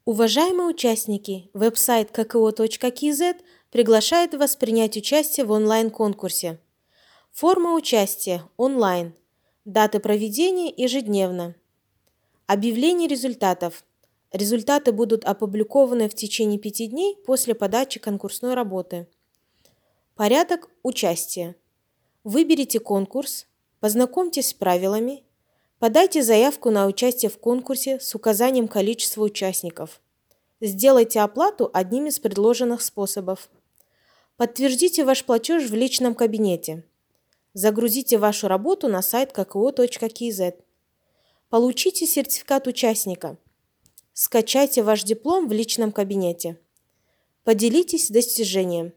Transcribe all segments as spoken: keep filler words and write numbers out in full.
Уважаемые участники, веб-сайт ка ка о точка ка зет приглашает вас принять участие в онлайн-конкурсе. Форма участия – онлайн. Даты проведения – ежедневно. Объявление результатов. Результаты будут опубликованы в течение пяти дней после подачи конкурсной работы. Порядок участия. Выберите конкурс, познакомьтесь с правилами, подайте заявку на участие в конкурсе с указанием количества участников. Сделайте оплату одним из предложенных способов. Подтвердите ваш платеж в личном кабинете. Загрузите вашу работу на сайт ка ка о точка ка зет. Получите сертификат участника. Скачайте ваш диплом в личном кабинете. Поделитесь достижением.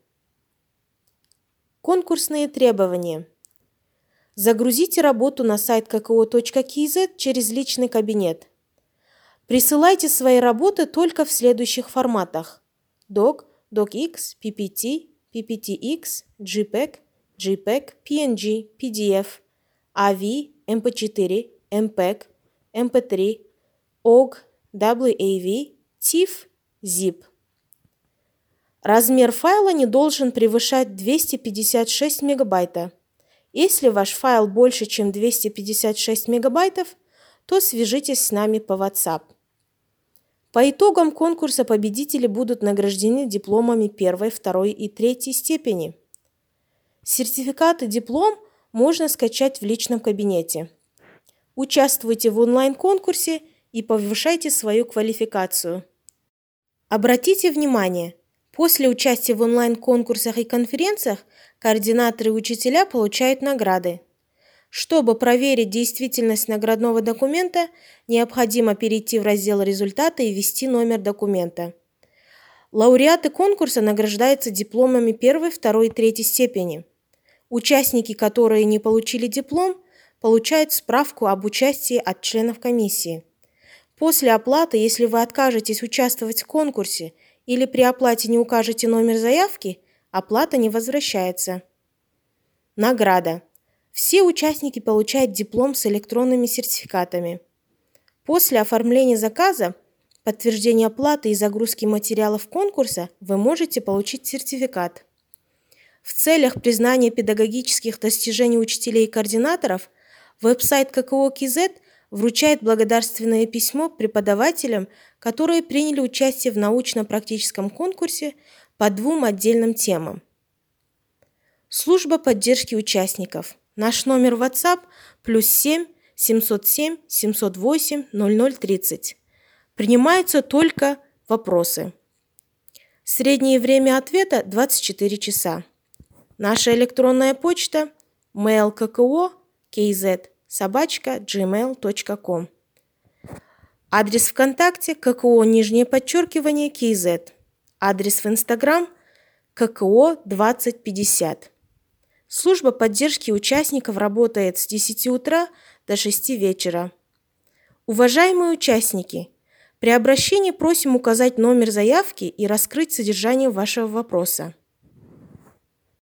Конкурсные требования. Загрузите работу на сайт ка ка о точка ка зет через личный кабинет. Присылайте свои работы только в следующих форматах: док, докикс, пи пи ти, пи пи ти икс, джей пег, джей пег, пи эн джи, пи ди эф, эй ви, эм пэ четыре, эм пег, эм пэ три, ог, дабл ю эй ви, тиф, зип. Размер файла не должен превышать двести пятьдесят шесть мегабайта. Если ваш файл больше, чем двести пятьдесят шесть мегабайтов, то свяжитесь с нами по WhatsApp. По итогам конкурса победители будут награждены дипломами первой, второй и третьей степени. Сертификат и диплом можно скачать в личном кабинете. Участвуйте в онлайн-конкурсе и повышайте свою квалификацию. Обратите внимание, после участия в онлайн-конкурсах и конференциях координаторы и учителя получают награды. Чтобы проверить действительность наградного документа, необходимо перейти в раздел «Результаты» и ввести номер документа. Лауреаты конкурса награждаются дипломами первой, второй и третьей степени. Участники, которые не получили диплом, получают справку об участии от членов комиссии. После оплаты, если вы откажетесь участвовать в конкурсе или при оплате не укажете номер заявки, оплата не возвращается. Награда. Все участники получают диплом с электронными сертификатами. После оформления заказа, подтверждения оплаты и загрузки материалов конкурса вы можете получить сертификат. В целях признания педагогических достижений учителей и координаторов веб-сайт ка ка о точка ка зет вручает благодарственное письмо преподавателям, которые приняли участие в научно-практическом конкурсе по двум отдельным темам. Служба поддержки участников. Наш номер WhatsApp плюс семь семьсот семь семьсот восемь ноль ноль тридцать. Принимаются только вопросы. Среднее время ответа двадцать четыре часа. Наша электронная почта mail точка ка ка о точка ка зет собачка джи мейл точка ком. Адрес ВКонтакте ка ка о нижнее подчеркивание ка зет. Адрес в Инстаграм ка ка о двадцать пятьдесят. Служба поддержки участников работает с десяти утра до шести вечера. Уважаемые участники, при обращении просим указать номер заявки и раскрыть содержание вашего вопроса.